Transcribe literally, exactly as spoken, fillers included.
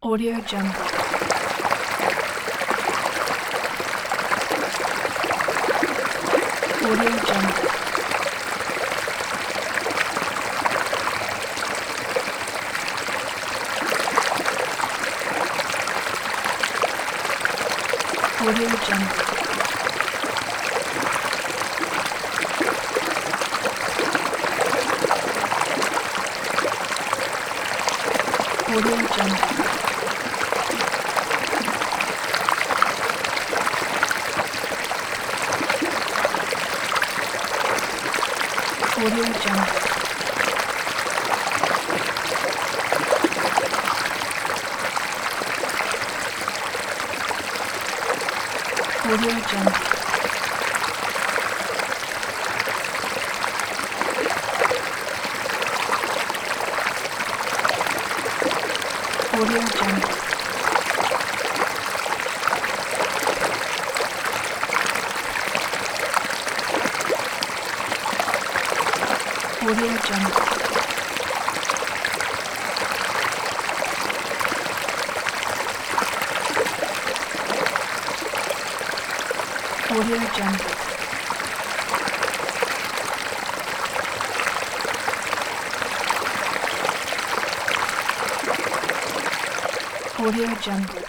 Audio Jungle. Audio Jungle. Audio Jungle. Audio Jungle. Audio Jungle. Audio Jungle. Audio Jungle. Audio Jungle. Audio Jungle. Audio Jungle.